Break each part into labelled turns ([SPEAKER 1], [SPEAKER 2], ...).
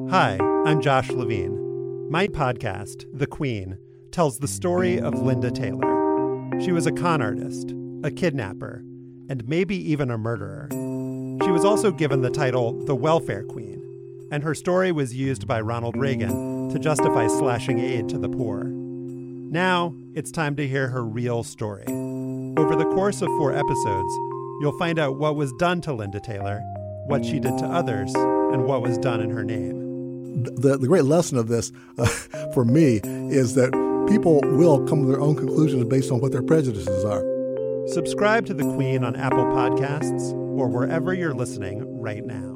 [SPEAKER 1] Hi, I'm Josh Levine. My podcast, The Queen, tells the story of Linda Taylor. She was a con artist, a kidnapper, and maybe even a murderer. She was also given the title the Welfare Queen, and her story was used by Ronald Reagan to justify slashing aid to the poor. Now, it's time to hear her real story. Over the course of 4 episodes, you'll find out what was done to Linda Taylor, what she did to others, and what was done in her name.
[SPEAKER 2] The great lesson of this, for me, is that people will come to their own conclusions based on what their prejudices are.
[SPEAKER 1] Subscribe to The Queen on Apple Podcasts or wherever you're listening right now.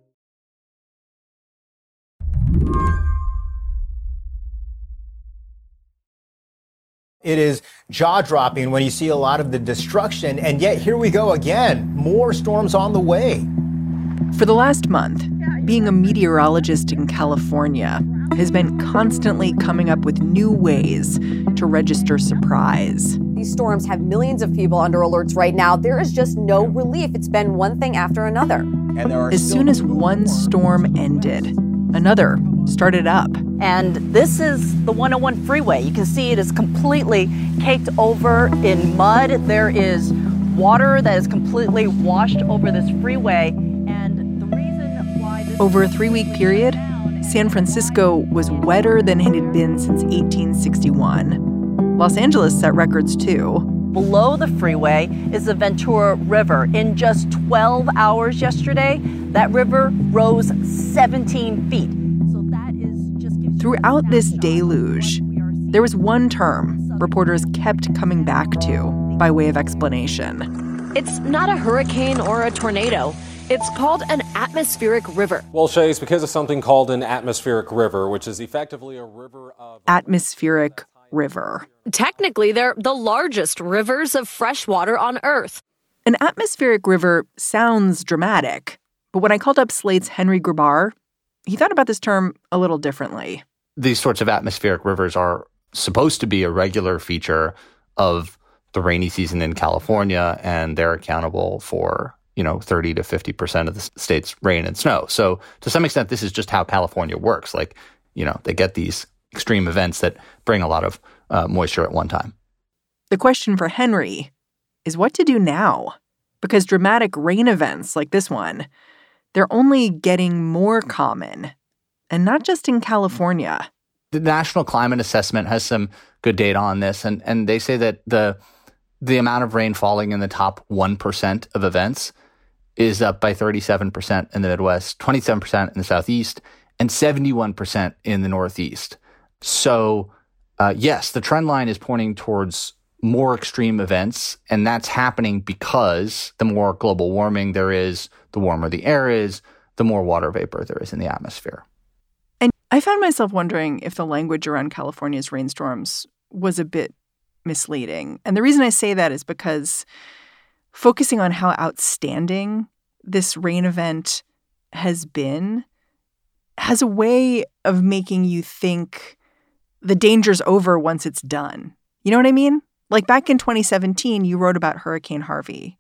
[SPEAKER 3] It is jaw-dropping when you see a lot of the destruction, and yet here we go again. More storms on the way.
[SPEAKER 4] For the last month, being a meteorologist in California has been constantly coming up with new ways to register surprise.
[SPEAKER 5] These storms have millions of people under alerts right now. There is just no relief. It's been one thing after another.
[SPEAKER 3] And there are
[SPEAKER 4] as soon as one storm ended, another started up.
[SPEAKER 6] And this is the 101 freeway. You can see it is completely caked over in mud. There is water that is completely washed over this freeway. And the reason why this
[SPEAKER 4] over a 3-week period, San Francisco was wetter than it had been since 1861. Los Angeles set records too.
[SPEAKER 6] Below the freeway is the Ventura River. In just 12 hours yesterday, that river rose 17 feet. So that is just
[SPEAKER 4] throughout this deluge, there was one term reporters kept coming back to by way of explanation.
[SPEAKER 7] It's not a hurricane or a tornado. It's called an atmospheric river.
[SPEAKER 8] Well, Shay, it's because of something called an atmospheric river, which is effectively a river of...
[SPEAKER 4] Atmospheric river.
[SPEAKER 7] Technically, they're the largest rivers of fresh water on Earth.
[SPEAKER 4] An atmospheric river sounds dramatic, but when I called up Slate's Henry Grabar, he thought about this term a little differently.
[SPEAKER 9] These sorts of atmospheric rivers are supposed to be a regular feature of the rainy season in California, and they're accountable for 30 to 50% of the state's rain and snow. So to some extent, this is just how California works. They get these extreme events that bring a lot of moisture at one time.
[SPEAKER 4] The question for Henry is what to do now? Because dramatic rain events like this one, they're only getting more common, and not just in California.
[SPEAKER 9] The National Climate Assessment has some good data on this, and they say that the amount of rain falling in the top 1% of events is up by 37% in the Midwest, 27% in the Southeast, and 71% in the Northeast. So, yes, the trend line is pointing towards more extreme events, and that's happening because the more global warming there is, the warmer the air is, the more water vapor there is in the atmosphere.
[SPEAKER 4] And I found myself wondering if the language around California's rainstorms was a bit misleading. And the reason I say that is because focusing on how outstanding this rain event has been has a way of making you think the danger's over once it's done. You know what I mean? Like back in 2017, you wrote about Hurricane Harvey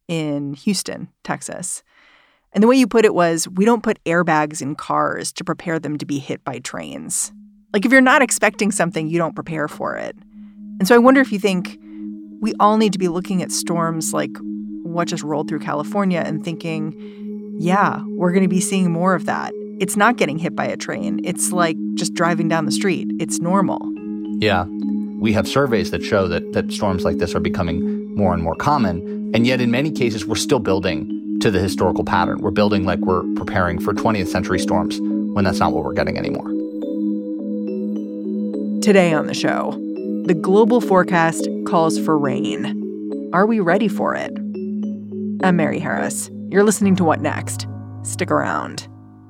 [SPEAKER 4] in Houston, Texas. And the way you put it was, we don't put airbags in cars to prepare them to be hit by trains. Like if you're not expecting something, you don't prepare for it. And so I wonder if you think we all need to be looking at storms like what just rolled through California and thinking, yeah, we're going to be seeing more of that. It's not getting hit by a train. It's like just driving down the street. It's normal.
[SPEAKER 9] Yeah. We have surveys that show that storms like this are becoming more and more common. And yet in many cases, we're still building to the historical pattern. We're building like we're preparing for 20th century storms when that's not what we're getting anymore.
[SPEAKER 4] Today on the show, the global forecast calls for rain. Are we ready for it? I'm Mary Harris. You're listening to What Next? Stick around.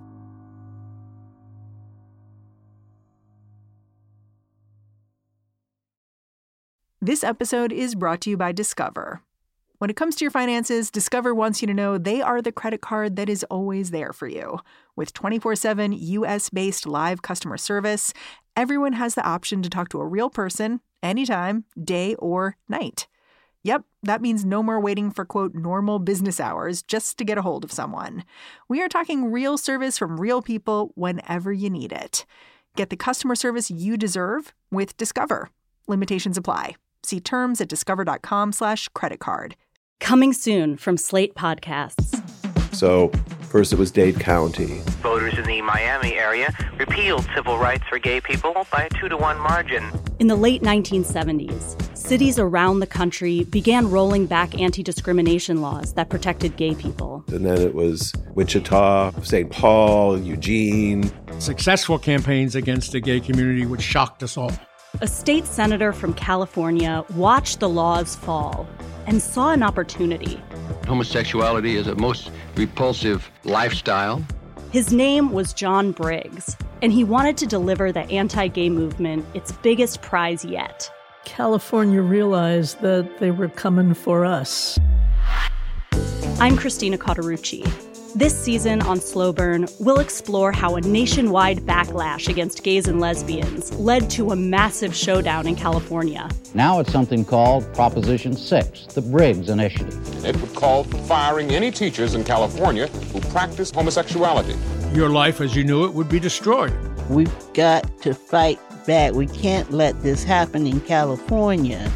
[SPEAKER 4] This episode is brought to you by Discover. When it comes to your finances, Discover wants you to know they are the credit card that is always there for you. With 24/7 U.S.-based live customer service, everyone has the option to talk to a real person anytime, day or night. Yep, that means no more waiting for, quote, normal business hours just to get a hold of someone. We are talking real service from real people whenever you need it. Get the customer service you deserve with Discover. Limitations apply. See terms at discover.com/creditcard.
[SPEAKER 10] Coming soon from Slate Podcasts.
[SPEAKER 11] So, first it was Dade County.
[SPEAKER 12] Voters in the Miami area repealed civil rights for gay people by a 2-to-1 margin.
[SPEAKER 10] In the late 1970s, cities around the country began rolling back anti-discrimination laws that protected gay people.
[SPEAKER 11] And then it was Wichita, St. Paul, Eugene.
[SPEAKER 13] Successful campaigns against the gay community, which shocked us all.
[SPEAKER 10] A state senator from California watched the laws fall and saw an opportunity.
[SPEAKER 14] Homosexuality is a most repulsive lifestyle.
[SPEAKER 10] His name was John Briggs, and he wanted to deliver the anti-gay movement its biggest prize yet.
[SPEAKER 15] California realized that they were coming for us.
[SPEAKER 10] I'm Christina Cauterucci. This season on Slow Burn, we'll explore how a nationwide backlash against gays and lesbians led to a massive showdown in California.
[SPEAKER 16] Now it's something called Proposition 6, the Briggs Initiative.
[SPEAKER 17] It would call for firing any teachers in California who practice homosexuality.
[SPEAKER 13] Your life as you knew it would be destroyed.
[SPEAKER 18] We've got to fight back. We can't let this happen in California.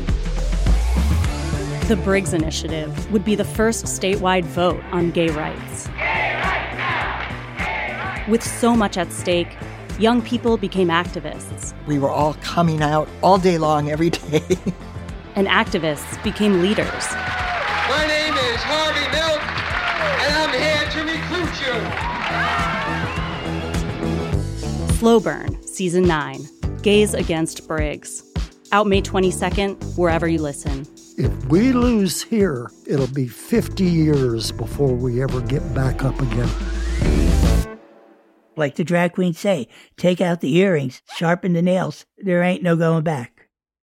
[SPEAKER 10] The Briggs Initiative would be the first statewide vote on gay rights.
[SPEAKER 19] Gay rights now! Gay rights!
[SPEAKER 10] With so much at stake, young people became activists.
[SPEAKER 20] We were all coming out all day long, every day.
[SPEAKER 10] And activists became leaders.
[SPEAKER 21] My name is Harvey Milk, and I'm here to recruit you.
[SPEAKER 10] Slow Burn, Season 9, Gays Against Briggs. Out May 22nd, wherever you listen.
[SPEAKER 22] If we lose here, it'll be 50 years before we ever get back up again.
[SPEAKER 23] Like the drag queens say, take out the earrings, sharpen the nails. There ain't no going back.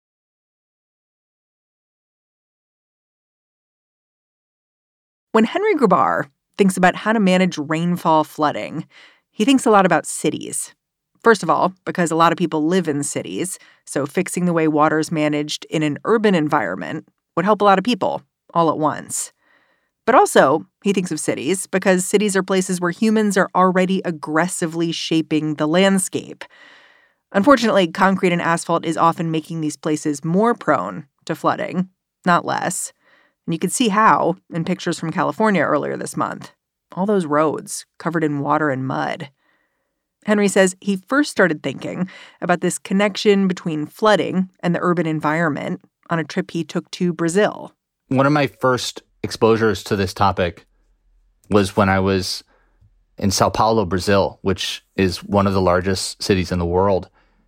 [SPEAKER 4] When Henry Grabar thinks about how to manage rainfall flooding, he thinks a lot about cities. First of all, because a lot of people live in cities, so fixing the way water is managed in an urban environment would help a lot of people all at once. But also, he thinks of cities because cities are places where humans are already aggressively shaping the landscape. Unfortunately, concrete and asphalt is often making these places more prone to flooding, not less. And you could see how in pictures from California earlier this month. All those roads covered in water and mud. Henry says he first started thinking about this connection between flooding and the urban environment on a trip he took to Brazil.
[SPEAKER 9] One of my first exposures to this topic was when I was in Sao Paulo, Brazil, which is one of the largest cities in the world.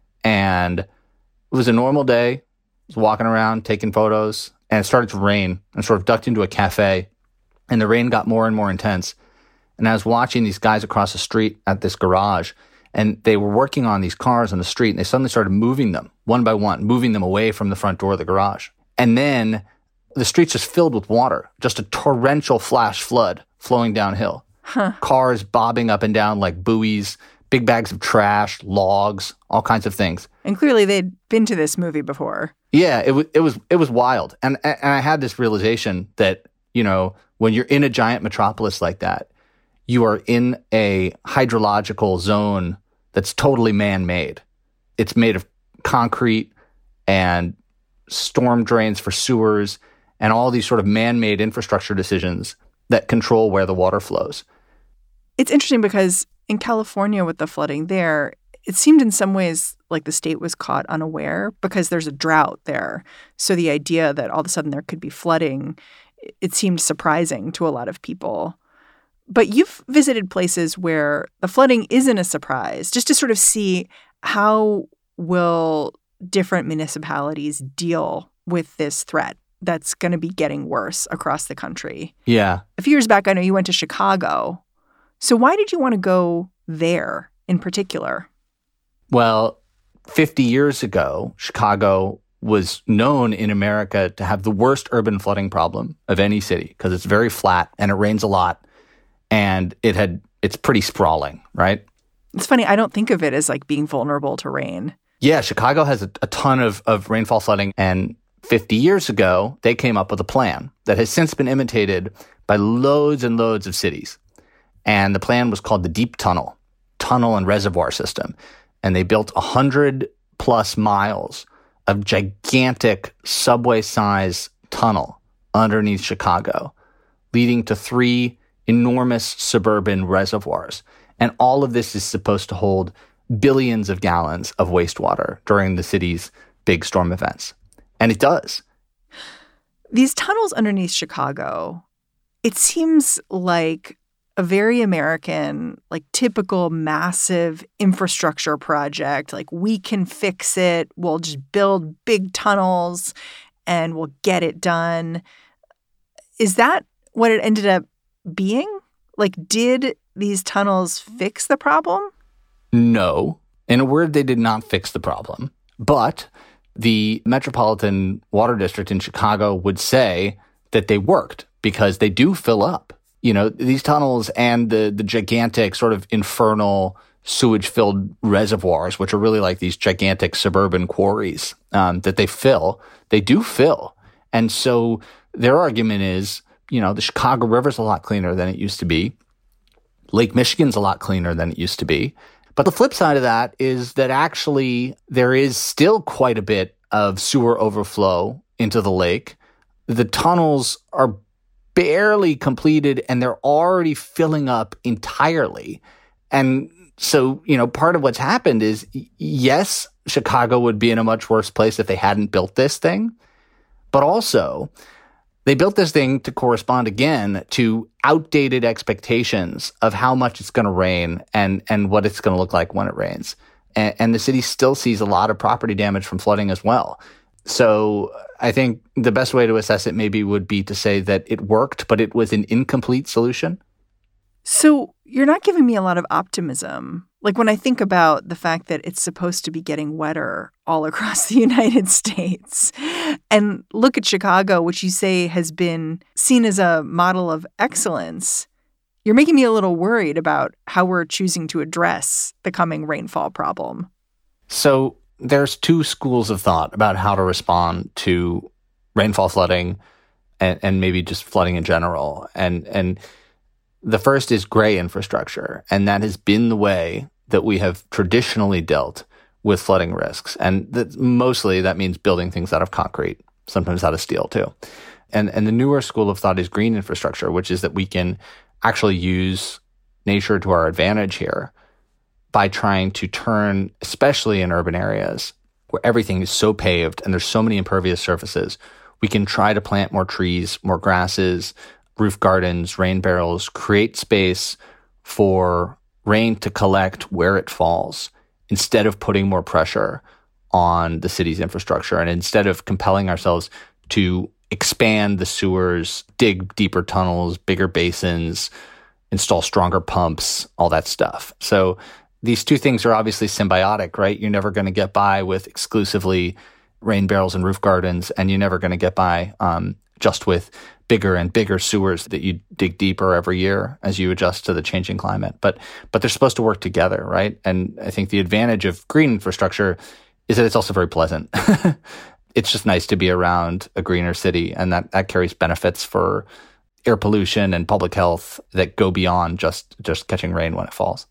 [SPEAKER 9] And it was a normal day. I was walking around, taking photos, and it started to rain. I sort of ducked into a cafe, and the rain got more and more intense. And I was watching these guys across the street at this garage, and they were working on these cars on the street, and they suddenly started moving them one by one, moving them away from the front door of the garage. And then the streets just filled with water, just a torrential flash flood flowing downhill. Cars bobbing up and down like buoys, big bags of trash, logs, all kinds of things.
[SPEAKER 4] And clearly they'd been to this movie before.
[SPEAKER 9] Yeah, it was wild. And I had this realization that, you know, when you're in a giant metropolis like that, you are in a hydrological zone that's totally man-made. It's made of concrete and storm drains for sewers and all these sort of man-made infrastructure decisions that control where the water flows.
[SPEAKER 4] It's interesting because in California with the flooding there, it seemed in some ways like the state was caught unaware because there's a drought there. So the idea that all of a sudden there could be flooding, it seemed surprising to a lot of people. But you've visited places where the flooding isn't a surprise, just to sort of see how will different municipalities deal with this threat that's going to be getting worse across the country.
[SPEAKER 9] Yeah.
[SPEAKER 4] A few years back, I know you went to Chicago. So why did you want to go there in particular?
[SPEAKER 9] Well, 50 years ago, Chicago was known in America to have the worst urban flooding problem of any city because it's very flat and it rains a lot. And it's pretty sprawling, right?
[SPEAKER 4] It's funny. I don't think of it as like being vulnerable to rain.
[SPEAKER 9] Yeah, Chicago has a ton of rainfall flooding. And 50 years ago, they came up with a plan that has since been imitated by loads and loads of cities. And the plan was called the Deep Tunnel and Reservoir System. And they built 100+ miles of gigantic subway-size tunnel underneath Chicago, leading to 3 enormous suburban reservoirs. And all of this is supposed to hold billions of gallons of wastewater during the city's big storm events. And it does.
[SPEAKER 4] These tunnels underneath Chicago, it seems like a very American, like typical massive infrastructure project. Like, we can fix it. We'll just build big tunnels and we'll get it done. Is that what it ended up being? Like, did these tunnels fix the problem?
[SPEAKER 9] No. In a word, they did not fix the problem. But the Metropolitan Water District in Chicago would say that they worked because they do fill up. You know, these tunnels and the gigantic sort of infernal sewage-filled reservoirs, which are really like these gigantic suburban quarries that they do fill. And so their argument is, you know, the Chicago River's a lot cleaner than it used to be. Lake Michigan's a lot cleaner than it used to be. But the flip side of that is that actually there is still quite a bit of sewer overflow into the lake. The tunnels are barely completed and they're already filling up entirely. And so, you know, part of what's happened is, yes, Chicago would be in a much worse place if they hadn't built this thing. But also, they built this thing to correspond again to outdated expectations of how much it's going to rain and what it's going to look like when it rains. And the city still sees a lot of property damage from flooding as well. So I think the best way to assess it maybe would be to say that it worked, but it was an incomplete solution.
[SPEAKER 4] So you're not giving me a lot of optimism. Like, when I think about the fact that it's supposed to be getting wetter all across the United States, and look at Chicago, which you say has been seen as a model of excellence, you're making me a little worried about how we're choosing to address the coming rainfall problem.
[SPEAKER 9] So there's 2 schools of thought about how to respond to rainfall flooding and maybe just flooding in general. And the first is gray infrastructure, and that has been the way that we have traditionally dealt with flooding risks. And mostly that means building things out of concrete, sometimes out of steel too. And the newer school of thought is green infrastructure, which is that we can actually use nature to our advantage here by trying to turn, especially in urban areas where everything is so paved and there's so many impervious surfaces, we can try to plant more trees, more grasses, roof gardens, rain barrels, create space for rain to collect where it falls instead of putting more pressure on the city's infrastructure and instead of compelling ourselves to expand the sewers, dig deeper tunnels, bigger basins, install stronger pumps, all that stuff. So these 2 things are obviously symbiotic, right? You're never going to get by with exclusively rain barrels and roof gardens, and you're never going to get by just with bigger and bigger sewers that you dig deeper every year as you adjust to the changing climate. But they're supposed to work together, right? And I think the advantage of green infrastructure is that it's also very pleasant. It's just nice to be around a greener city, and that carries benefits for air pollution and public health that go beyond just catching rain when it falls.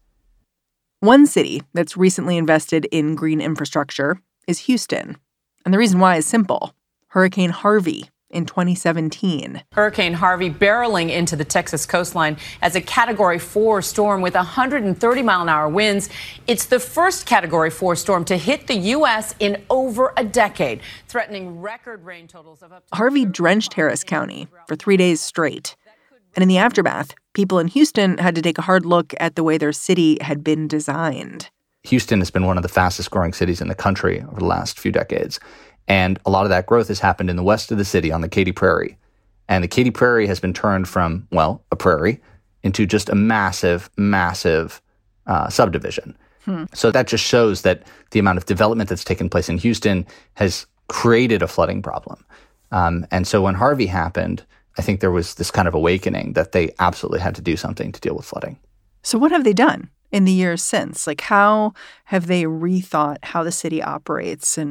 [SPEAKER 4] One city that's recently invested in green infrastructure is Houston. And the reason why is simple. Hurricane Harvey in 2017.
[SPEAKER 1] Hurricane Harvey barreling into the Texas coastline as a Category 4 storm with 130-mile-an-hour winds. It's the first Category 4 storm to hit the U.S. in over a decade, threatening record rain totals of up to...
[SPEAKER 4] Harvey drenched Harris County for 3 days straight. And in the aftermath, people in Houston had to take a hard look at the way their city had been designed.
[SPEAKER 9] Houston has been one of the fastest growing cities in the country over the last few decades. And a lot of that growth has happened in the west of the city on the Katy Prairie. And the Katy Prairie has been turned from, well, a prairie into just a massive, massive subdivision. So that just shows that the amount of development that's taken place in Houston has created a flooding problem. And so when Harvey happened, I think there was this kind of awakening that they absolutely had to do something to deal with flooding.
[SPEAKER 4] So what have they done in the years since? Like, how have they rethought how the city operates and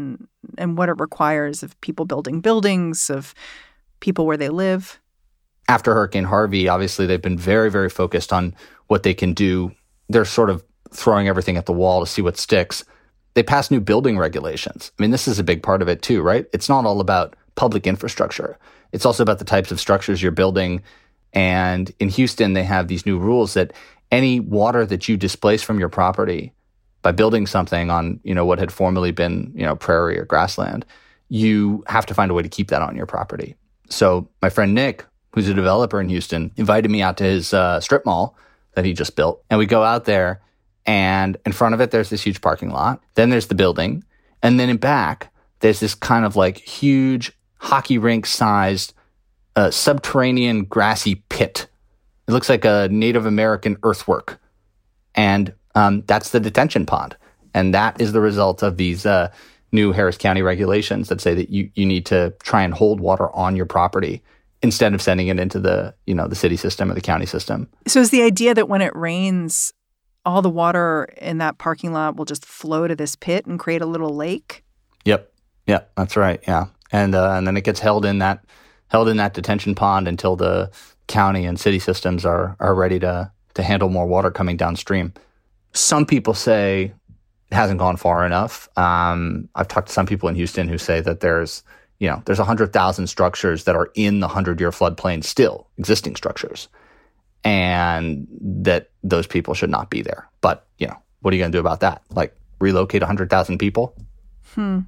[SPEAKER 4] and what it requires of people building buildings, of people where they live?
[SPEAKER 9] After Hurricane Harvey, obviously, they've been very, very focused on what they can do. They're sort of throwing everything at the wall to see what sticks. They passed new building regulations. I mean, this is a big part of it too, right? It's not all about public infrastructure. It's also about the types of structures you're building. And in Houston, they have these new rules that any water that you displace from your property by building something on, what had formerly been, prairie or grassland, you have to find a way to keep that on your property. So my friend Nick, who's a developer in Houston, invited me out to his strip mall that he just built. And we go out there, and in front of it, there's this huge parking lot. Then there's the building. And then in back, there's this kind of like huge hockey rink-sized subterranean grassy pit. It looks like a Native American earthwork. And that's the detention pond. And that is the result of these new Harris County regulations that say that you need to try and hold water on your property instead of sending it into the city system or the county system.
[SPEAKER 4] So is the idea that when it rains, all the water in that parking lot will just flow to this pit and create a little lake?
[SPEAKER 9] Yep. Yeah, that's right. Yeah. And then it gets held in that detention pond until the county and city systems are ready to handle more water coming downstream. Some people say it hasn't gone far enough. I've talked to some people in Houston who say that there's 100,000 structures that are in the 100-year floodplain still, existing structures, and that those people should not be there. But, what are you going to do about that? Like, relocate 100,000 people?
[SPEAKER 4] Well,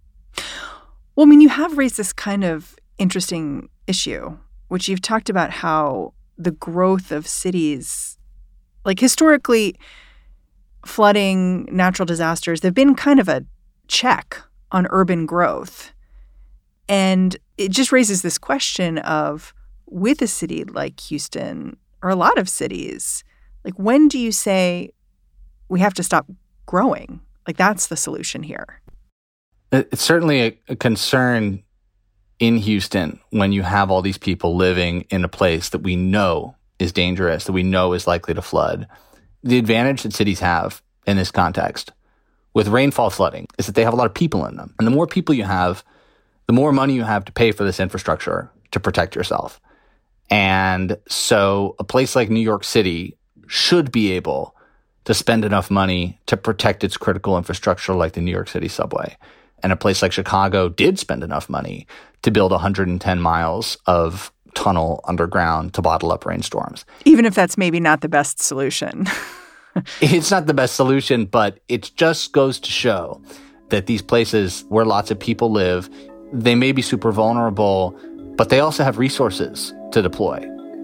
[SPEAKER 4] I mean, you have raised this kind of interesting issue, which you've talked about how the growth of cities, like historically, flooding, natural disasters, they've been kind of a check on urban growth. And it just raises this question of, with a city like Houston, or a lot of cities, like, when do you say we have to stop growing? Like, that's the solution here.
[SPEAKER 9] It's certainly a concern in Houston when you have all these people living in a place that we know is dangerous, that we know is likely to flood. The advantage that cities have in this context with rainfall flooding is that they have a lot of people in them. And the more people you have, the more money you have to pay for this infrastructure to protect yourself. And so a place like New York City should be able to spend enough money to protect its critical infrastructure like the New York City subway. And a place like Chicago did spend enough money to build 110 miles of tunnel underground to bottle up rainstorms.
[SPEAKER 4] Even if that's maybe not the best solution.
[SPEAKER 9] It's not the best solution, but it just goes to show that these places where lots of people live, they may be super vulnerable, but they also have resources to deploy.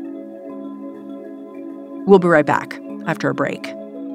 [SPEAKER 4] We'll be right back after a break.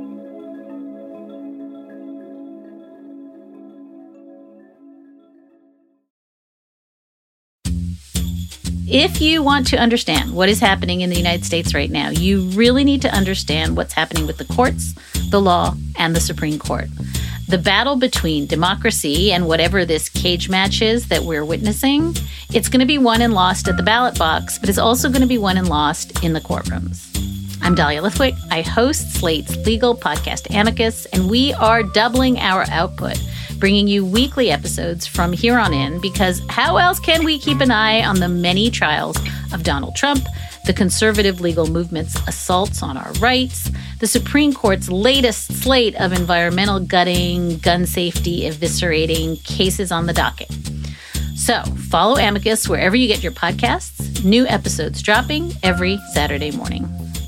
[SPEAKER 2] If you want to understand what is happening in the United States right now, you really need to understand what's happening with the courts, the law, and the Supreme Court. The battle between democracy and whatever this cage match is that we're witnessing, it's going to be won and lost at the ballot box, but it's also going to be won and lost in the courtrooms. I'm Dahlia Lithwick. I host Slate's legal podcast Amicus, and we are doubling our output, bringing you weekly episodes from here on in, because how else can we keep an eye on the many trials of Donald Trump, the conservative legal movement's assaults on our rights, the Supreme Court's latest slate of environmental gutting, gun safety eviscerating cases on the docket. So follow Amicus wherever you get your podcasts. New episodes dropping every Saturday morning.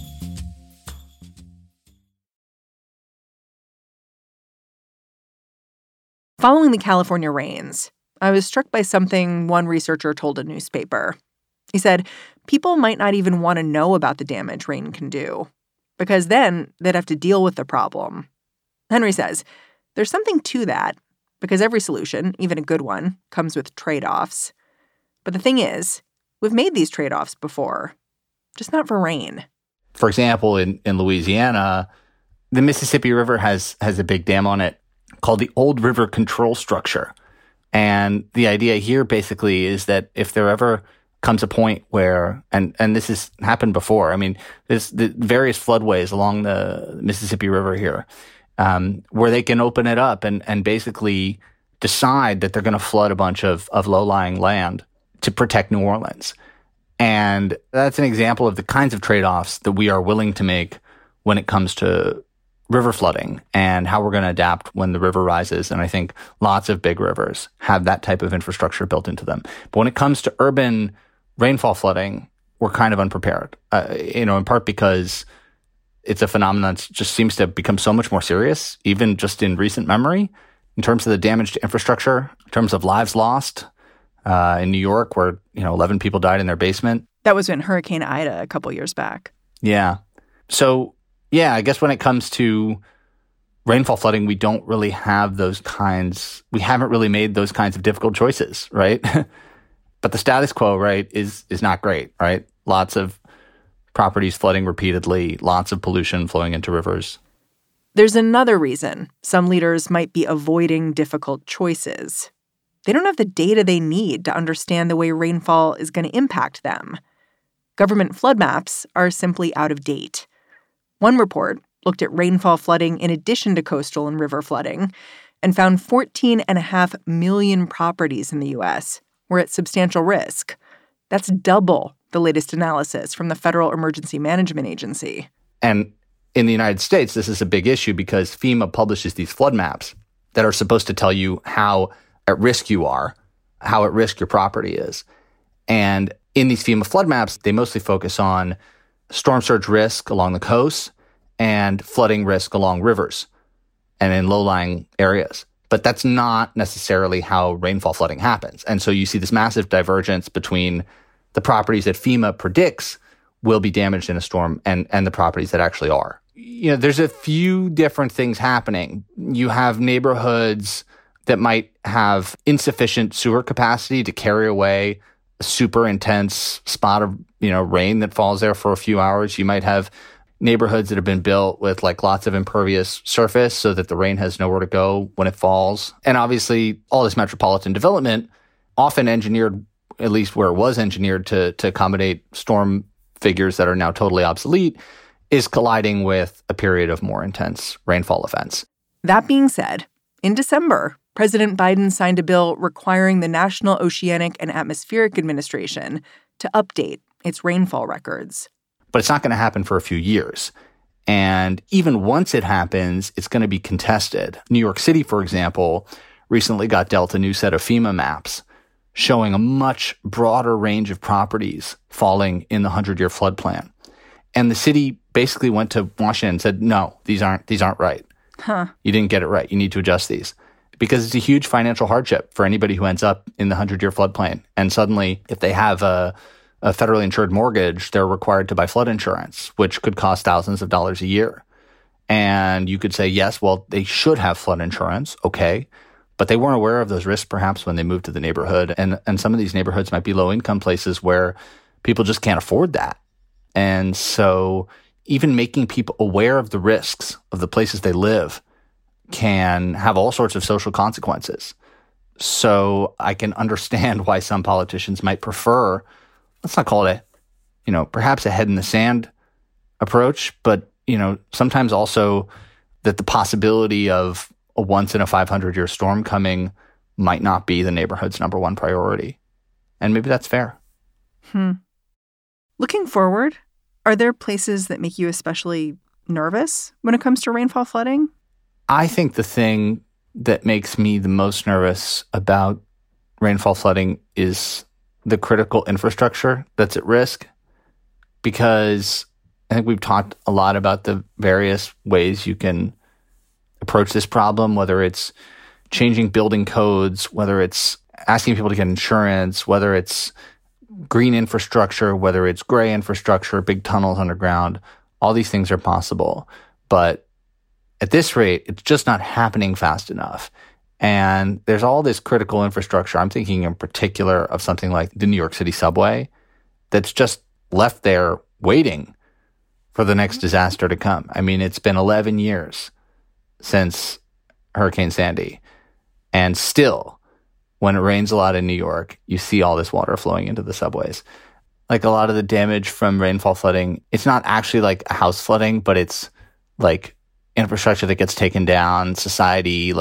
[SPEAKER 4] Following the California rains, I was struck by something one researcher told a newspaper. He said people might not even want to know about the damage rain can do, because then they'd have to deal with the problem. Henry says there's something to that, because every solution, even a good one, comes with trade-offs. But the thing is, we've made these trade-offs before, just not for rain.
[SPEAKER 9] For example, in Louisiana, the Mississippi River has a big dam on it called the Old River Control Structure. And the idea here basically is that if there ever comes a point where, and this has happened before, I mean, there's the various floodways along the Mississippi River here, where they can open it up and basically decide that they're going to flood a bunch of low-lying land to protect New Orleans. And that's an example of the kinds of trade-offs that we are willing to make when it comes to river flooding and how we're going to adapt when the river rises. And I think lots of big rivers have that type of infrastructure built into them. But when it comes to urban rainfall flooding, we're kind of unprepared, in part because it's a phenomenon that just seems to have become so much more serious, even just in recent memory, in terms of the damage to infrastructure, in terms of lives lost in New York, where 11 people died in their basement.
[SPEAKER 4] That was in Hurricane Ida a couple years back.
[SPEAKER 9] Yeah. So, yeah, I guess when it comes to rainfall flooding, we don't really have we haven't really made those kinds of difficult choices, right? But the status quo, right, is not great, right? Lots of properties flooding repeatedly, lots of pollution flowing into rivers.
[SPEAKER 4] There's another reason some leaders might be avoiding difficult choices. They don't have the data they need to understand the way rainfall is going to impact them. Government flood maps are simply out of date. One report looked at rainfall flooding in addition to coastal and river flooding and found 14.5 million properties in the U.S. were at substantial risk. That's double the latest analysis from the Federal Emergency Management Agency.
[SPEAKER 9] And in the United States, this is a big issue because FEMA publishes these flood maps that are supposed to tell you how at risk you are, how at risk your property is. And in these FEMA flood maps, they mostly focus on storm surge risk along the coast and flooding risk along rivers and in low-lying areas. But that's not necessarily how rainfall flooding happens. And so you see this massive divergence between the properties that FEMA predicts will be damaged in a storm and the properties that actually are. There's a few different things happening. You have neighborhoods that might have insufficient sewer capacity to carry away a super intense spot of, rain that falls there for a few hours. You might have neighborhoods that have been built with lots of impervious surface so that the rain has nowhere to go when it falls. And obviously all this metropolitan development, often engineered, at least where it was engineered to accommodate storm figures that are now totally obsolete, is colliding with a period of more intense rainfall events.
[SPEAKER 4] That being said, in December, President Biden signed a bill requiring the National Oceanic and Atmospheric Administration to update its rainfall records.
[SPEAKER 9] But it's not going to happen for a few years. And even once it happens, it's going to be contested. New York City, for example, recently got dealt a new set of FEMA maps showing a much broader range of properties falling in the 100-year flood plan. And the city basically went to Washington and said, no, these aren't right. You didn't get it right. You need to adjust these. Because it's a huge financial hardship for anybody who ends up in the 100-year floodplain. And suddenly, if they have a federally insured mortgage, they're required to buy flood insurance, which could cost thousands of dollars a year. And you could say, yes, well, they should have flood insurance, okay. But they weren't aware of those risks perhaps when they moved to the neighborhood. And some of these neighborhoods might be low-income places where people just can't afford that. And so even making people aware of the risks of the places they live can have all sorts of social consequences. So I can understand why some politicians might prefer, let's not call it perhaps a head in the sand approach, but, sometimes also that the possibility of a once in a 500-year storm coming might not be the neighborhood's number one priority. And maybe that's fair.
[SPEAKER 4] Looking forward, are there places that make you especially nervous when it comes to rainfall flooding?
[SPEAKER 9] I think the thing that makes me the most nervous about rainfall flooding is the critical infrastructure that's at risk, because I think we've talked a lot about the various ways you can approach this problem, whether it's changing building codes, whether it's asking people to get insurance, whether it's green infrastructure, whether it's gray infrastructure, big tunnels underground. All these things are possible. But at this rate, it's just not happening fast enough. And there's all this critical infrastructure. I'm thinking in particular of something like the New York City subway that's just left there waiting for the next disaster to come. I mean, it's been 11 years since Hurricane Sandy. And still, when it rains a lot in New York, you see all this water flowing into the subways. Like a lot of the damage from rainfall flooding, it's not actually like a house flooding, but it's like infrastructure that gets taken down, society, like,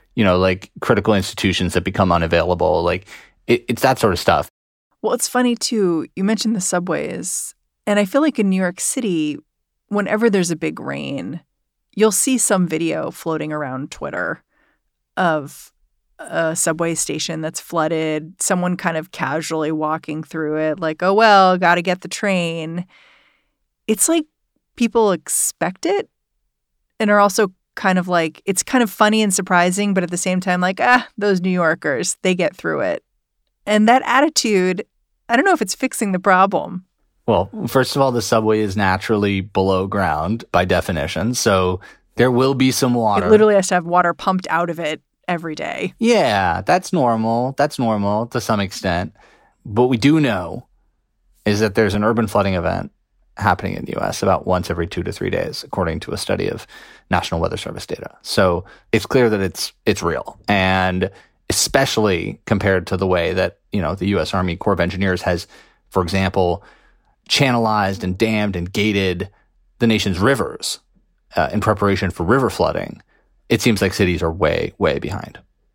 [SPEAKER 9] like critical institutions that become unavailable. Like it's that sort of stuff.
[SPEAKER 4] Well, it's funny, too. You mentioned the subways. And I feel like in New York City, whenever there's a big rain, you'll see some video floating around Twitter of a subway station that's flooded, someone kind of casually walking through it like, oh, well, got to get the train. It's like people expect it and are also kind of like, it's kind of funny and surprising, but at the same time, like, those New Yorkers, they get through it. And that attitude, I don't know if it's fixing the problem.
[SPEAKER 9] Well, first of all, the subway is naturally below ground by definition. So there will be some water.
[SPEAKER 4] It literally has to have water pumped out of it every day.
[SPEAKER 9] Yeah, that's normal. That's normal to some extent. What we do know is that there's an urban flooding event happening in the U.S. about once every 2 to 3 days, according to a study of National Weather Service data. So it's clear that it's real. And especially compared to the way that, the U.S. Army Corps of Engineers has, for example, channelized and dammed and gated the nation's rivers in preparation for river flooding, it seems like cities are way, way behind.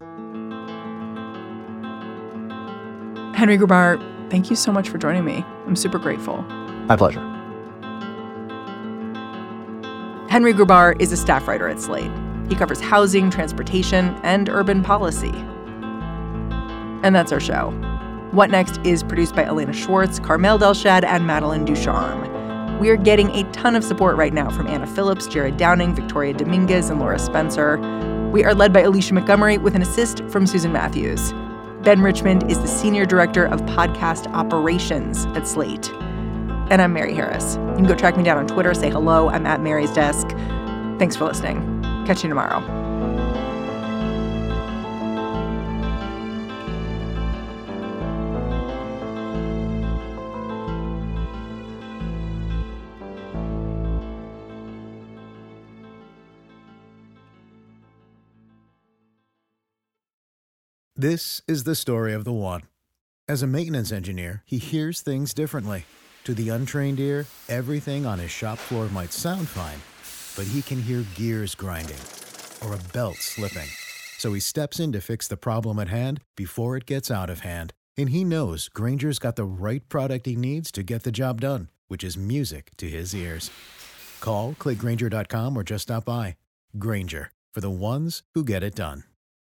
[SPEAKER 4] Henry Grubar, thank you so much for joining me. I'm super grateful.
[SPEAKER 9] My pleasure.
[SPEAKER 4] Henry Grubar is a staff writer at Slate. He covers housing, transportation, and urban policy. And that's our show. What Next is produced by Elena Schwartz, Carmel Delshad, and Madeline Ducharme. We are getting a ton of support right now from Anna Phillips, Jared Downing, Victoria Dominguez, and Laura Spencer. We are led by Alicia Montgomery with an assist from Susan Matthews. Ben Richmond is the Senior Director of Podcast Operations at Slate. And I'm Mary Harris. You can go track me down on Twitter, say hello. I'm at Mary's Desk. Thanks for listening. Catch you tomorrow.
[SPEAKER 3] This is the story of the one. As a maintenance engineer, he hears things differently. To the untrained ear, everything on his shop floor might sound fine, but he can hear gears grinding or a belt slipping. So he steps in to fix the problem at hand before it gets out of hand. And he knows Grainger's got the right product he needs to get the job done, which is music to his ears. Call, click Grainger.com, or just stop by. Grainger, for the ones who get it done.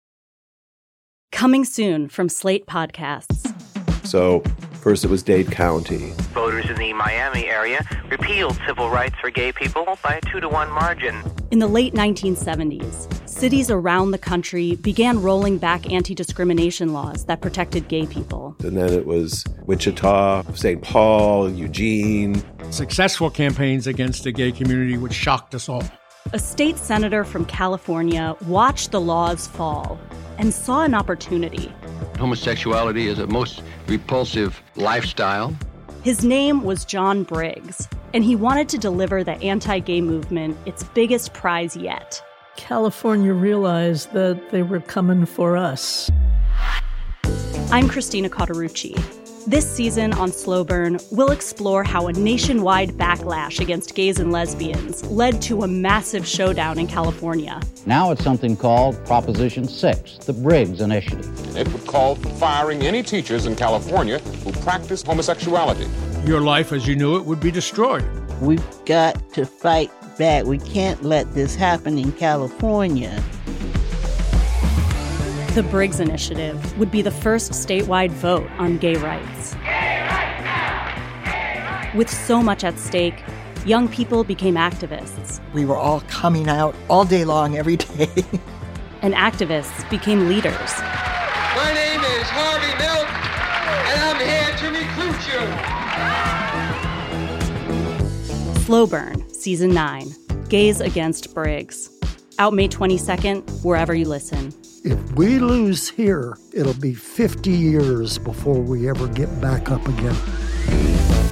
[SPEAKER 10] Coming soon from Slate Podcasts.
[SPEAKER 11] So, first it was Dade County.
[SPEAKER 12] Voters in the Miami area repealed civil rights for gay people by a 2-to-1 margin.
[SPEAKER 10] In the late 1970s, cities around the country began rolling back anti-discrimination laws that protected gay people.
[SPEAKER 11] And then it was Wichita, St. Paul, Eugene.
[SPEAKER 13] Successful campaigns against the gay community, which shocked us all.
[SPEAKER 10] A state senator from California watched the laws fall and saw an opportunity.
[SPEAKER 14] Homosexuality is a most repulsive lifestyle.
[SPEAKER 10] His name was John Briggs, and he wanted to deliver the anti-gay movement its biggest prize yet.
[SPEAKER 15] California realized that they were coming for us.
[SPEAKER 10] I'm Christina Cauterucci. This season on Slow Burn, we'll explore how a nationwide backlash against gays and lesbians led to a massive showdown in California.
[SPEAKER 16] Now it's something called Proposition 6, the Briggs Initiative.
[SPEAKER 17] It would call for firing any teachers in California who practice homosexuality.
[SPEAKER 13] Your life as you knew it would be destroyed.
[SPEAKER 18] We've got to fight back. We can't let this happen in California.
[SPEAKER 10] The Briggs Initiative would be the first statewide vote on gay rights.
[SPEAKER 19] Gay rights now! Gay rights!
[SPEAKER 10] With so much at stake, young people became activists.
[SPEAKER 20] We were all coming out all day long, every day.
[SPEAKER 10] And activists became leaders.
[SPEAKER 21] My name is Harvey Milk, and I'm here to recruit you.
[SPEAKER 10] Slow Burn, Season 9, Gays Against Briggs. Out May 22nd, wherever you listen.
[SPEAKER 22] If we lose here, it'll be 50 years before we ever get back up again.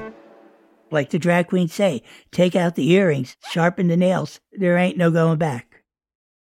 [SPEAKER 23] Like the drag queens say, take out the earrings, sharpen the nails. There ain't no going back.